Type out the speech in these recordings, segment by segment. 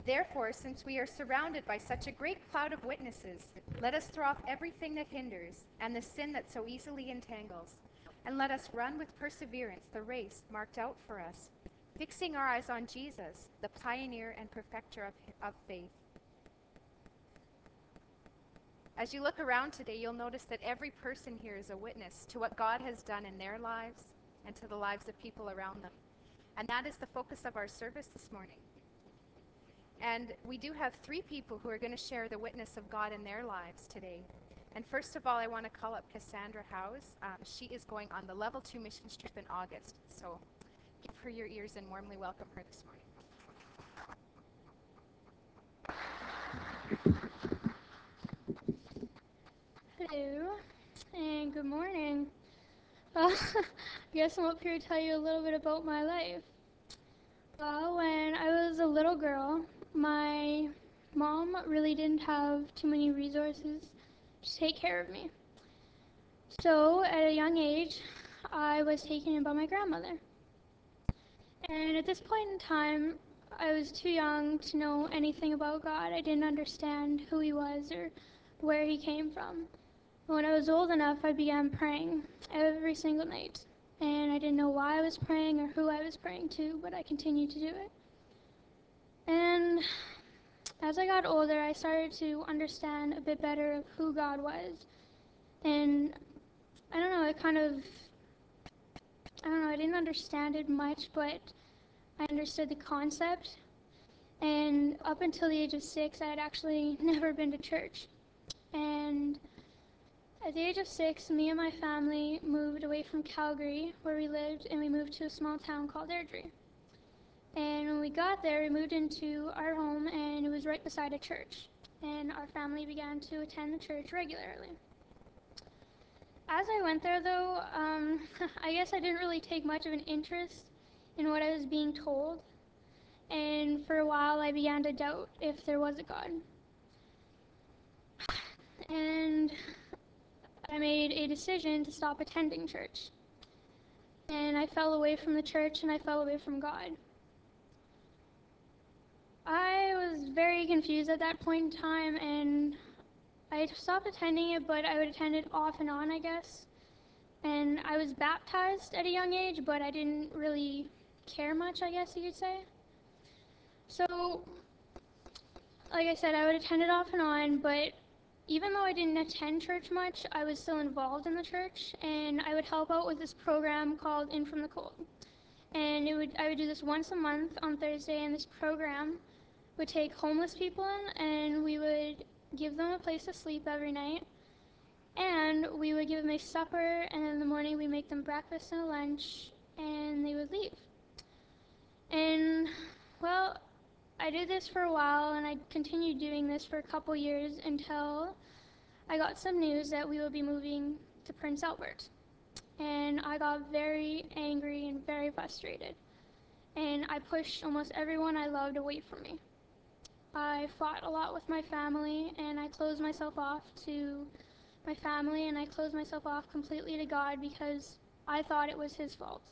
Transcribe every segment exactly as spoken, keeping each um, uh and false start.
Therefore, since we are surrounded by such a great cloud of witnesses, let us throw off everything that hinders and the sin that so easily entangles, and let us run with perseverance the race marked out for us, fixing our eyes on Jesus, the pioneer and perfecter of, of faith. As you look around today, you'll notice that every person here is a witness to what God has done in their lives and to the lives of people around them. And that is the focus of our service this morning. And we do have three people who are going to share the witness of God in their lives today. And first of all, I want to call up Cassandra Howes. Um, she is going on the Level two Missions trip in August. So give her your ears and warmly welcome her this morning. Hello, and good morning. Well, I guess I'm up here to tell you a little bit about my life. Well, when I was a little girl, my mom really didn't have too many resources to take care of me. So, at a young age, I was taken in by my grandmother. And at this point in time, I was too young to know anything about God. I didn't understand who He was or where He came from. When I was old enough, I began praying every single night. And I didn't know why I was praying or who I was praying to, but I continued to do it. And as I got older, I started to understand a bit better of who God was. And I don't know, it kind of, I don't know, I didn't understand it much, but I understood the concept. And up until the age of six, I had actually never been to church. And at the age of six, me and my family moved away from Calgary, where we lived, and we moved to a small town called Airdrie. And when we got there, we moved into our home, and it was right beside a church. And our family began to attend the church regularly. As I went there, though, um, I guess I didn't really take much of an interest in what I was being told. And for a while, I began to doubt if there was a God. And I made a decision to stop attending church. And I fell away from the church and I fell away from God. I was very confused at that point in time, and I stopped attending it, but I would attend it off and on, I guess. And I was baptized at a young age, but I didn't really care much, I guess you could say. So, like I said, I would attend it off and on, but even though I didn't attend church much, I was still involved in the church, and I would help out with this program called In From the Cold. And it would I would do this once a month on Thursday, and this program would take homeless people in, and we would give them a place to sleep every night, and we would give them a supper, and in the morning we make them breakfast and a lunch, and they would leave. And, well, I did this for a while, and I continued doing this for a couple years until I got some news that we would be moving to Prince Albert. And I got very angry and very frustrated. And I pushed almost everyone I loved away from me. I fought a lot with my family, and I closed myself off to my family, and I closed myself off completely to God because I thought it was His fault.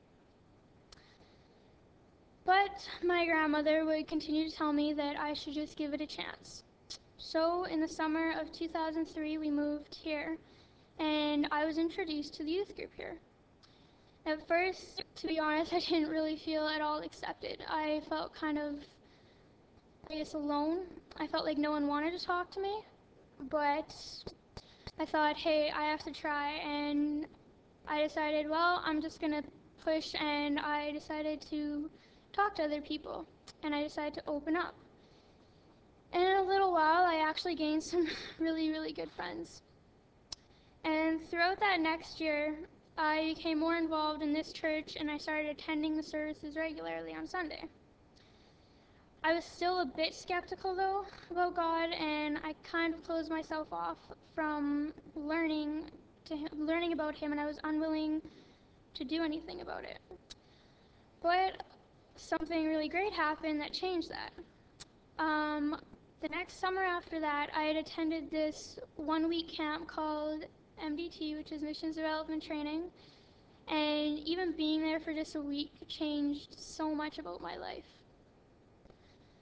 But my grandmother would continue to tell me that I should just give it a chance. So in the summer of two thousand three, we moved here, and I was introduced to the youth group here. At first, to be honest, I didn't really feel at all accepted. I felt kind of, I guess, alone. I felt like no one wanted to talk to me, but I thought, hey, I have to try, and I decided, well, I'm just going to push, and I decided to talk to other people, and I decided to open up. And in a little while, I actually gained some really, really good friends. And throughout that next year, I became more involved in this church, and I started attending the services regularly on Sunday. I was still a bit skeptical, though, about God, and I kind of closed myself off from learning to him, learning about Him, and I was unwilling to do anything about it. But something really great happened that changed that. Um, the next summer after that, I had attended this one-week camp called M D T, which is Missions Development Training, and even being there for just a week changed so much about my life.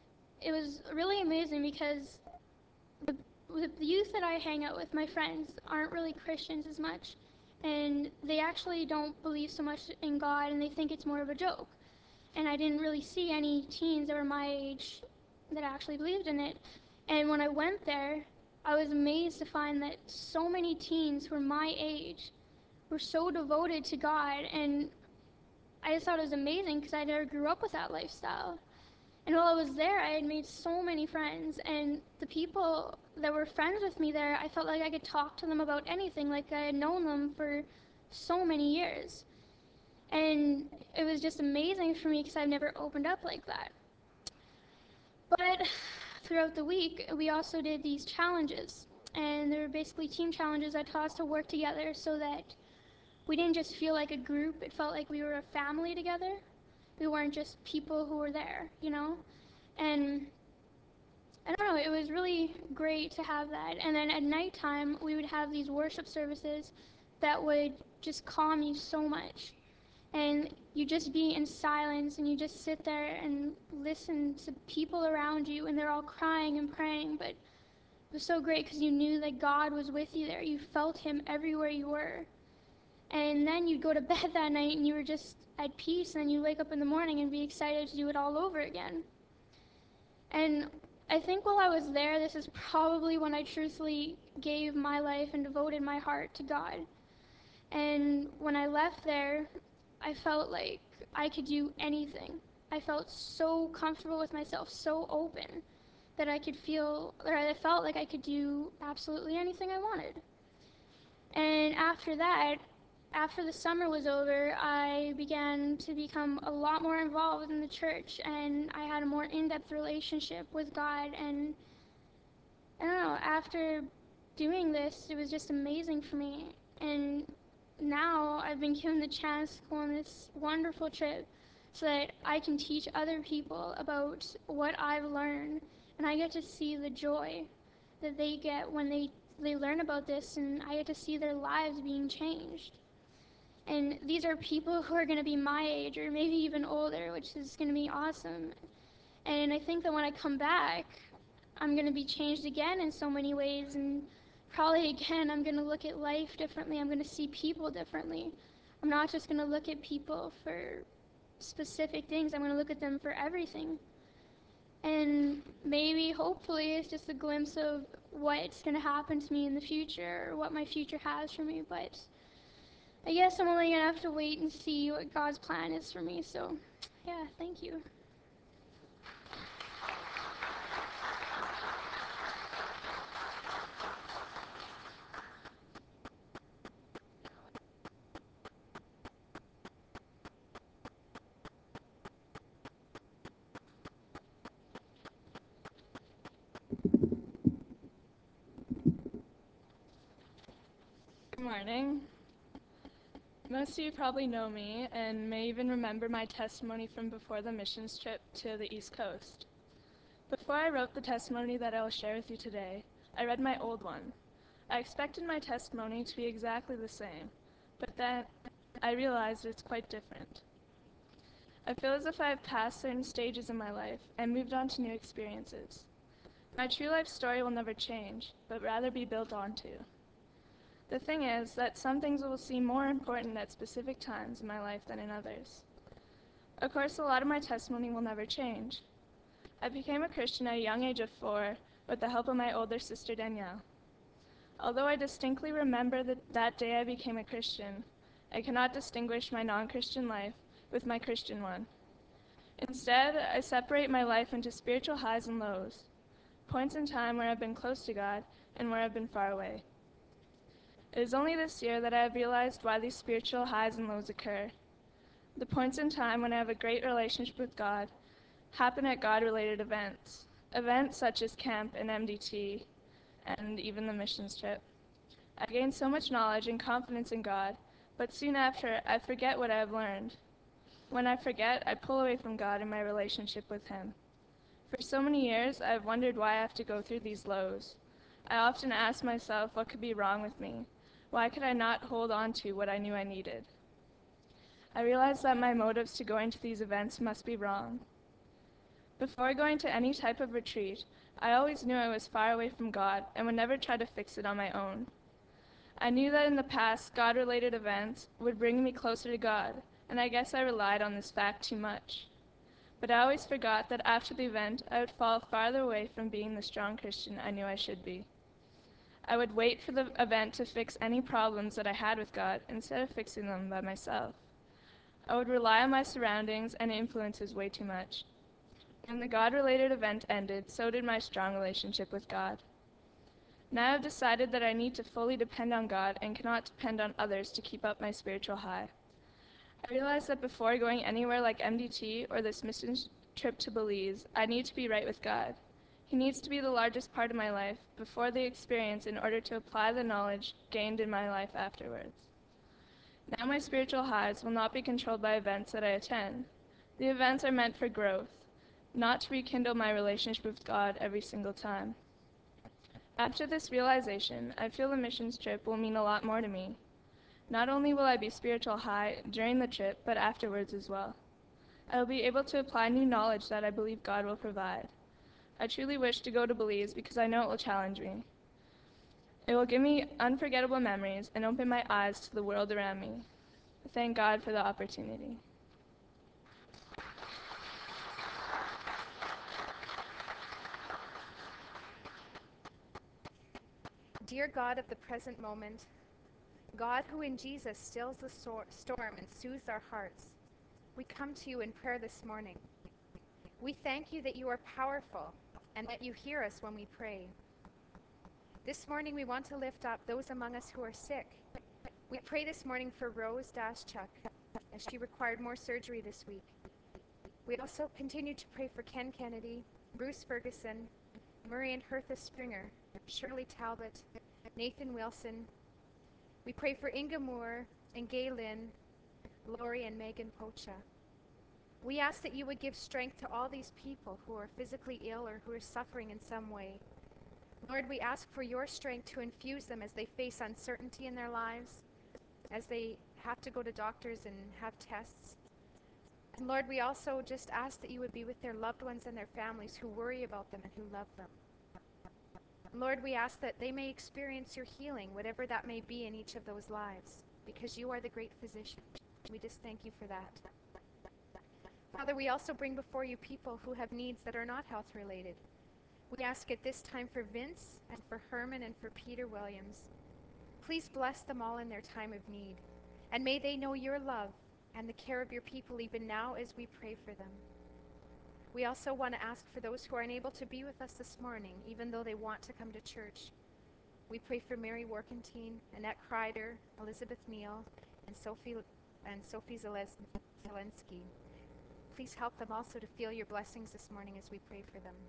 it was really amazing because the, the youth that I hang out with, my friends, aren't really Christians as much. And they actually don't believe so much in God, and they think it's more of a joke. And I didn't really see any teens that were my age that actually believed in it. And when I went there, I was amazed to find that so many teens who were my age were so devoted to God. And I just thought it was amazing because I never grew up with that lifestyle. And while I was there, I had made so many friends. And the people that were friends with me there, I felt like I could talk to them about anything, like I had known them for so many years. And it was just amazing for me because I've never opened up like that. But throughout the week, we also did these challenges. And they were basically team challenges that taught us to work together so that we didn't just feel like a group, it felt like we were a family together. We weren't just people who were there, you know? And I don't know, it was really great to have that. And then at nighttime, we would have these worship services that would just calm you so much. And you just be in silence and you just sit there and listen to people around you and they're all crying and praying, but it was so great because you knew that God was with you there. You felt him everywhere you were. And then you'd go to bed that night and you were just at peace, and then you wake up in the morning and be excited to do it all over again. And I think while I was there, this is probably when I truthfully gave my life and devoted my heart to God. And when I left there, I felt like I could do anything. I felt so comfortable with myself, so open, that I could feel, or I felt like I could do absolutely anything I wanted. And after that, after the summer was over, I began to become a lot more involved in the church, and I had a more in-depth relationship with God. And I don't know, after doing this, it was just amazing for me. And now I've been given the chance to go on this wonderful trip so that I can teach other people about what I've learned, and I get to see the joy that they get when they, they learn about this, and I get to see their lives being changed. And these are people who are going to be my age or maybe even older, which is going to be awesome. And I think that when I come back, I'm going to be changed again in so many ways, and probably again I'm going to look at life differently. I'm going to see people differently. I'm not just going to look at people for specific things. I'm going to look at them for everything. And maybe, hopefully, it's just a glimpse of what's going to happen to me in the future or what my future has for me. But I guess I'm only going to have to wait and see what God's plan is for me. So, yeah, thank you. Good morning. Most of you probably know me and may even remember my testimony from before the missions trip to the East Coast. Before I wrote the testimony that I will share with you today, I read my old one. I expected my testimony to be exactly the same, but then I realized it's quite different. I feel as if I have passed certain stages in my life and moved on to new experiences. My true life story will never change, but rather be built onto. The thing is that some things will seem more important at specific times in my life than in others. Of course, a lot of my testimony will never change. I became a Christian at a young age of four with the help of my older sister Danielle. Although I distinctly remember that, that day I became a Christian, I cannot distinguish my non-Christian life with my Christian one. Instead, I separate my life into spiritual highs and lows, points in time where I've been close to God and where I've been far away. It is only this year that I have realized why these spiritual highs and lows occur. The points in time when I have a great relationship with God happen at God-related events, events such as camp and M D T, and even the missions trip. I gain so much knowledge and confidence in God, but soon after, I forget what I have learned. When I forget, I pull away from God in my relationship with Him. For so many years, I have wondered why I have to go through these lows. I often ask myself what could be wrong with me. Why could I not hold on to what I knew I needed? I realized that my motives to going to these events must be wrong. Before going to any type of retreat, I always knew I was far away from God and would never try to fix it on my own. I knew that in the past, God-related events would bring me closer to God, and I guess I relied on this fact too much. But I always forgot that after the event, I would fall farther away from being the strong Christian I knew I should be. I would wait for the event to fix any problems that I had with God instead of fixing them by myself. I would rely on my surroundings and influences way too much. When the God-related event ended, so did my strong relationship with God. Now I've decided that I need to fully depend on God and cannot depend on others to keep up my spiritual high. I realized that before going anywhere like M D T or this mission trip to Belize, I need to be right with God. He needs to be the largest part of my life before the experience in order to apply the knowledge gained in my life afterwards. Now my spiritual highs will not be controlled by events that I attend. The events are meant for growth, not to rekindle my relationship with God every single time. After this realization, I feel the missions trip will mean a lot more to me. Not only will I be spiritual high during the trip, but afterwards as well. I will be able to apply new knowledge that I believe God will provide. I truly wish to go to Belize because I know it will challenge me. It will give me unforgettable memories and open my eyes to the world around me. Thank God for the opportunity. Dear God of the present moment, God who in Jesus stills the sor- storm and soothes our hearts, we come to you in prayer this morning. We thank you that you are powerful and that you hear us when we pray. This morning we want to lift up those among us who are sick. We pray this morning for Rose Daschuk, as she required more surgery this week. We also continue to pray for Ken Kennedy, Bruce Ferguson, Murray and Hertha Springer, Shirley Talbot, Nathan Wilson. We pray for Inga Moore and Gay Lynn, Lori and Megan Pocha. We ask that you would give strength to all these people who are physically ill or who are suffering in some way. Lord, we ask for your strength to infuse them as they face uncertainty in their lives, as they have to go to doctors and have tests. And Lord, we also just ask that you would be with their loved ones and their families who worry about them and who love them. Lord, we ask that they may experience your healing, whatever that may be in each of those lives, because you are the great physician. We just thank you for that. Father, we also bring before you people who have needs that are not health related. We ask at this time for Vince and for Herman and for Peter Williams. Please bless them all in their time of need, and may they know your love and the care of your people even now as we pray for them. We also want to ask for those who are unable to be with us this morning, even though they want to come to church. We pray for Mary Workentine, Annette Kreider, Elizabeth Neal, and Sophie and Sophie Zelens- Zelensky. Please help them also to feel your blessings this morning as we pray for them.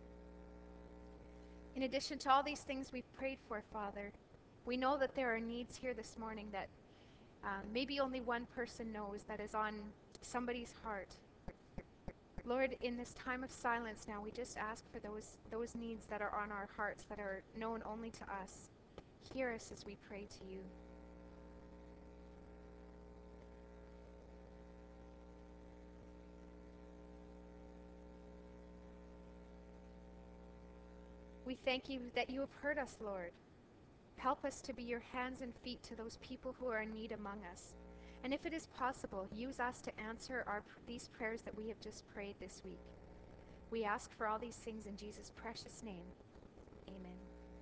In addition to all these things we've prayed for, Father, we know that there are needs here this morning that um, maybe only one person knows that is on somebody's heart. Lord, in this time of silence now, we just ask for those, those needs that are on our hearts that are known only to us. Hear us as we pray to you. We thank you that you have heard us, Lord. Help us to be your hands and feet to those people who are in need among us. And if it is possible, use us to answer our, these prayers that we have just prayed this week. We ask for all these things in Jesus' precious name. Amen.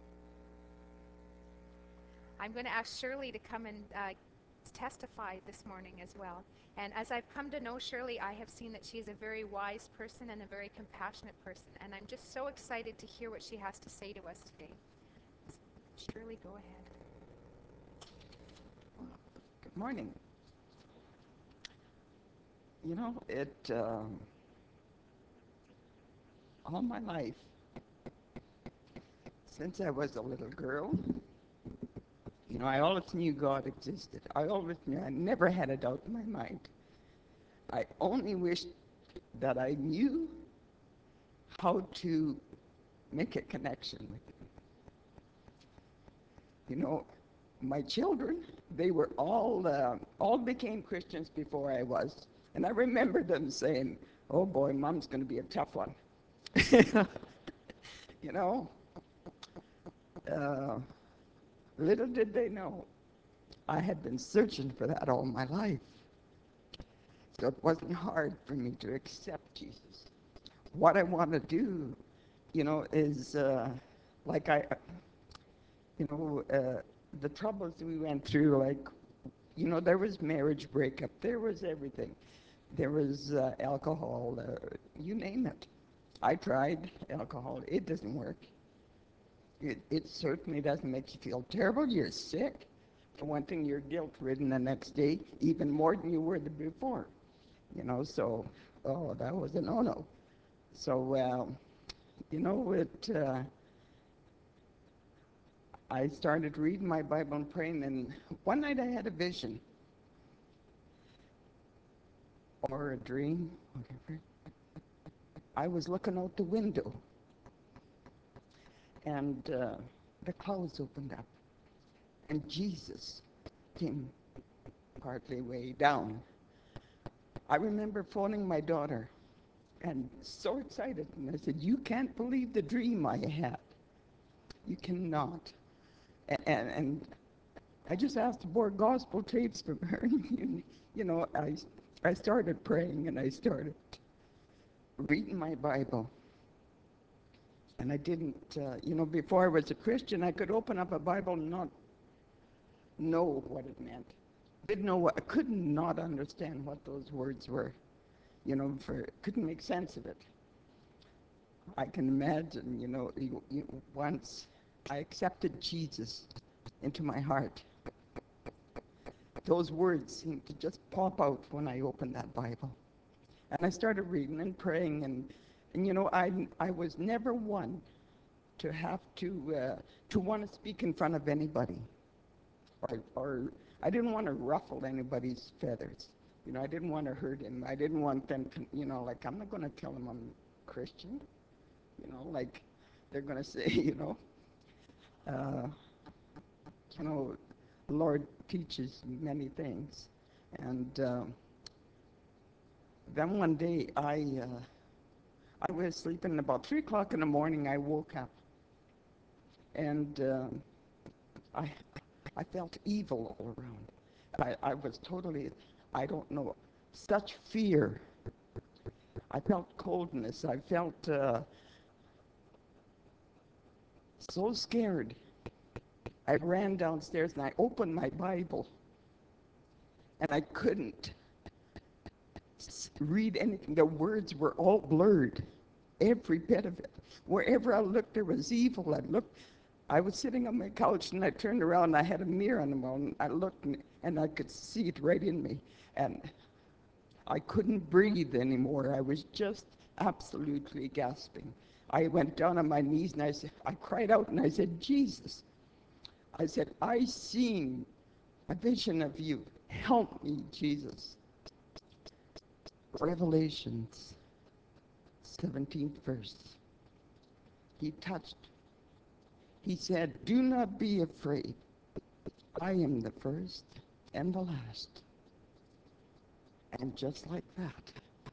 I'm going to ask Shirley to come and uh, testify this morning as well. And as I've come to know Shirley, I have seen that she is a very wise person and a very compassionate person. And I'm just so excited to hear what she has to say to us today. Shirley, go ahead. Good morning. You know, it, um, all my life, since I was a little girl, you know, I always knew God existed. I always knew, I never had a doubt in my mind. I only wished that I knew how to make a connection with Him. You know, my children, they were all, uh, all became Christians before I was. And I remember them saying, oh boy, Mom's going to be a tough one. You know, uh, little did they know I had been searching for that all my life. So it wasn't hard for me to accept Jesus. What I want to do, you know, is uh, like I, you know, uh, the troubles we went through, like, you know, there was marriage breakup, there was everything. There was uh, alcohol, uh, you name it. I tried alcohol. It doesn't work. It, it certainly doesn't make you feel terrible. You're sick. For one thing, you're guilt-ridden the next day, even more than you were the before. You know, so, oh, that was a no-no. So, uh, you know, it, uh, I started reading my Bible and praying, and one night I had a vision, or a dream, whatever. I was looking out the window, and uh, the clouds opened up, and Jesus came partly way down. I remember phoning my daughter, and so excited, and I said, "You can't believe the dream I had. You cannot." And, and, and I just asked to borrow gospel tapes from her. And, you know, I, I started praying, and I started reading my Bible. And I didn't, uh, you know, before I was a Christian, I could open up a Bible and not know what it meant. Didn't know what, I could not understand what those words were. You know, for couldn't make sense of it. I can imagine, you know, you, you, once I accepted Jesus into my heart, those words seemed to just pop out when I opened that Bible. And I started reading and praying, and, and you know, I, I was never one to have to, uh, to want to speak in front of anybody. Or, or I didn't want to ruffle anybody's feathers. You know, I didn't want to hurt him. I didn't want them to, you know, like, I'm not going to tell him I'm Christian. You know, like, they're going to say, you know, uh, you know, the Lord teaches many things. And um, then one day, I, uh, I was sleeping, about three o'clock in the morning, I woke up. And um, I, I felt evil all around. I, I was totally, I don't know, such fear. I felt coldness. I felt uh, so scared. I ran downstairs and I opened my Bible, and I couldn't s- read anything. The words were all blurred, every bit of it. Wherever I looked, there was evil. I looked. I was sitting on my couch, and I turned around, and I had a mirror on the wall, and I looked, and, and I could see it right in me. And I couldn't breathe anymore. I was just absolutely gasping. I went down on my knees, and I said, I cried out, and I said, Jesus. I said, I seen a vision of you. Help me, Jesus. Revelations, seventeenth verse. He touched. He said, do not be afraid. I am the first and the last. And just like that,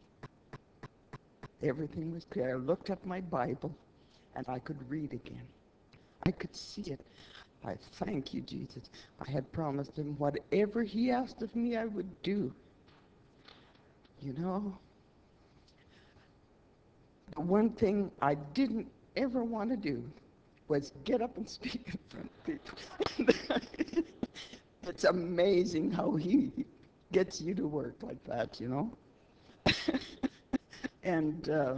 everything was clear. I looked at my Bible, and I could read again. I could see it. I thank you, Jesus. I had promised him whatever he asked of me, I would do. You know, the one thing I didn't ever want to do was get up and speak in front of people. It's amazing how he gets you to work like that, you know. And uh,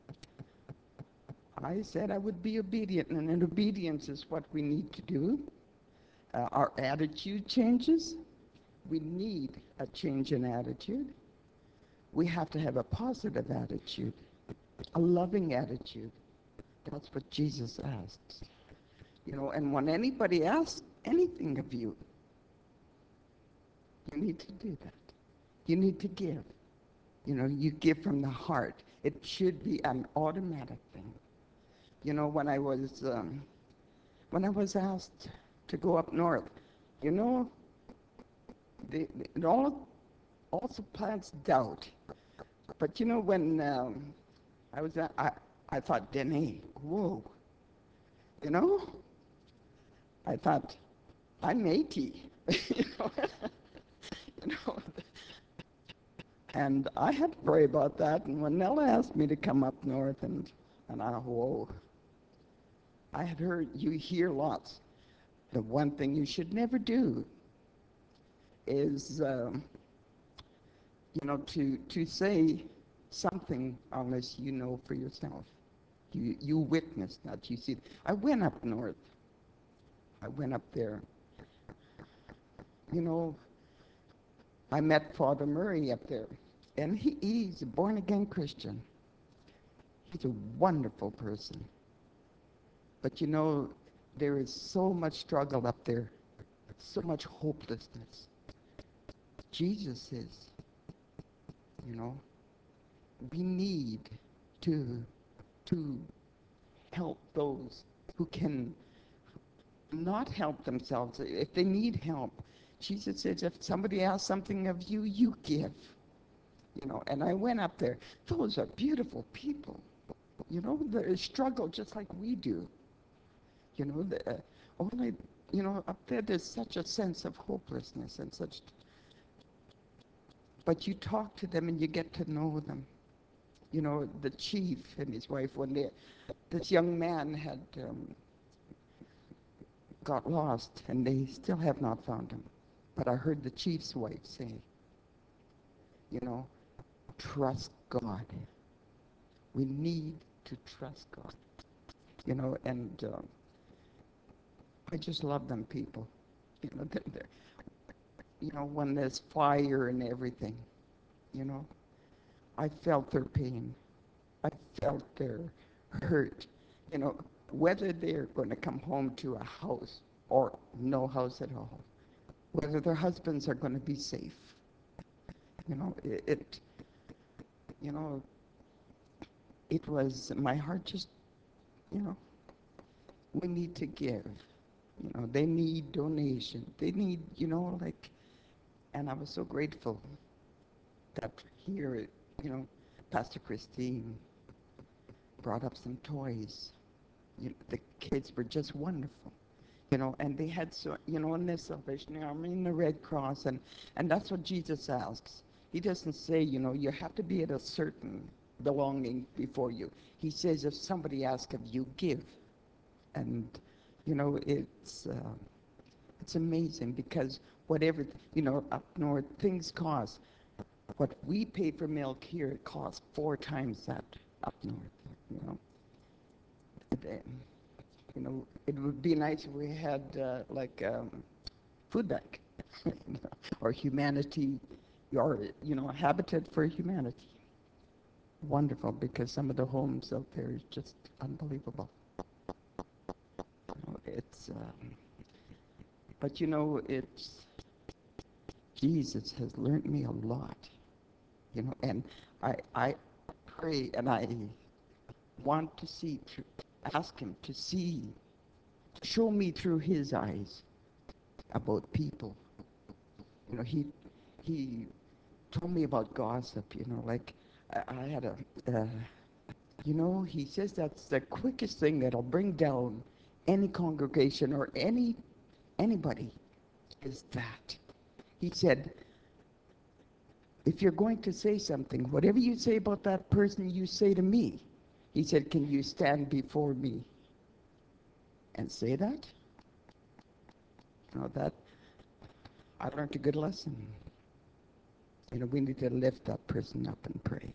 I said I would be obedient, and in obedience is what we need to do. Uh, our attitude changes. We need a change in attitude. We have to have a positive attitude, a loving attitude. That's what Jesus asks. You know, and when anybody asks anything of you, you need to do that. You need to give. You know, you give from the heart. It should be an automatic thing. You know, when I was um, when I was asked to go up north, you know, the, the, it all also plants doubt. But you know, when um, I was at, I, I thought, Dene, whoa, you know? I thought, I'm eighty, you know? you know? And I had to pray about that. And when Nella asked me to come up north, and, and I, whoa, I had heard, you hear lots. The one thing you should never do is, um, you know, to, to say something unless you know for yourself. You, you witness that, you see. I went up north. I went up there. You know, I met Father Murray up there, and he, he's a born-again Christian. He's a wonderful person. But you know, there is so much struggle up there, so much hopelessness. Jesus is, you know, we need to, to help those who can not help themselves. If they need help, Jesus says, if somebody asks something of you, you give. You know, and I went up there. Those are beautiful people. You know, they struggle just like we do. You know, the, uh, only, you know, up there there's such a sense of hopelessness and such. But you talk to them and you get to know them. You know, the chief and his wife, when they, this young man had um, got lost, and they still have not found him. But I heard the chief's wife say, you know, trust God. We need to trust God. You know, and uh, I just love them people. You know, they're, they're, you know, when there's fire and everything, you know, I felt their pain. I felt their hurt. You know, whether they're going to come home to a house or no house at all, whether their husbands are going to be safe. You know, it, it, you know, it was, my heart just, you know, we need to give. You know, they need donation. They need, you know, like, and I was so grateful that here, you know, Pastor Christine brought up some toys. You know, the kids were just wonderful. You know, and they had, so, you know, in the Salvation Army and the Red Cross, and, and that's what Jesus asks. He doesn't say, you know, you have to be at a certain belonging before you. He says, if somebody asks of you, give. And, you know, it's, uh, it's amazing because whatever, you know, up north, things cost. What we pay for milk here, it costs four times that up north, you know. And, you know, it would be nice if we had uh, like um, food bank or humanity, or, you know, Habitat for Humanity. Wonderful, because some of the homes out there is just unbelievable. You know, it's, um, but you know, it's, Jesus has learned me a lot, you know, and I, I pray and I want to see, through, ask him to see, show me through his eyes about people. You know, he he told me about gossip, you know, like I, I had a, uh, you know, he says that's the quickest thing that'll bring down any congregation or any anybody is that. He said, if you're going to say something, whatever you say about that person, you say to me. He said, can you stand before me and say that? You know, that, I learned a good lesson. You know, we need to lift that person up and pray.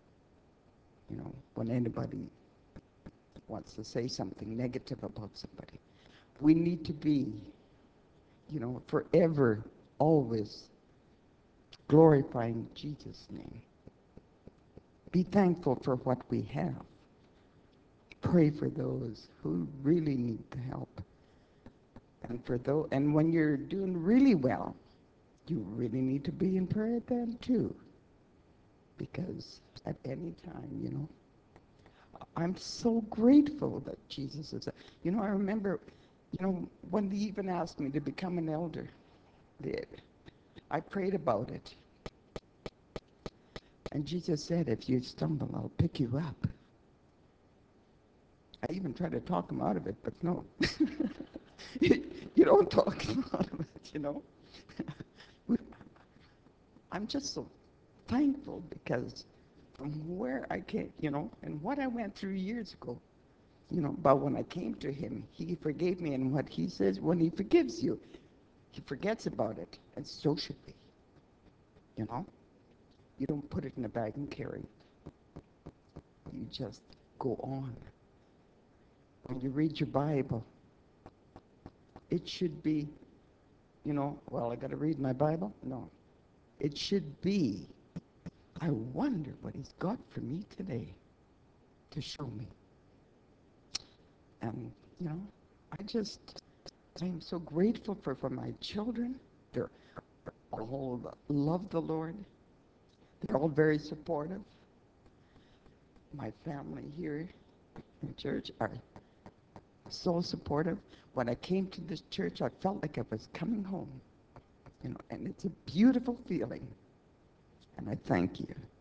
You know, when anybody wants to say something negative about somebody, we need to be, you know, forever, always glorifying Jesus' name. Be thankful for what we have. Pray for those who really need the help. And for those, and when you're doing really well, you really need to be in prayer then too. Because at any time, you know, I'm so grateful that Jesus is, you know, I remember, you know, when they even asked me to become an elder, they, I prayed about it. And Jesus said, if you stumble, I'll pick you up. I even tried to talk him out of it, but no. You don't talk him out of it, you know. I'm just so thankful because from where I came, you know, and what I went through years ago, you know, but when I came to him, he forgave me, and what he says, when he forgives you, he forgets about it, and so should we, you know. You don't put it in a bag and carry it. You just go on. When you read your Bible, it should be, you know, well, I got to read my Bible? No. It should be, I wonder what he's got for me today to show me. And, you know, I just, I'm so grateful for, for my children. They're all love the Lord. They're all very supportive. My family here in church are so supportive. When I came to this church, I felt like I was coming home. You know, and it's a beautiful feeling. And I thank you.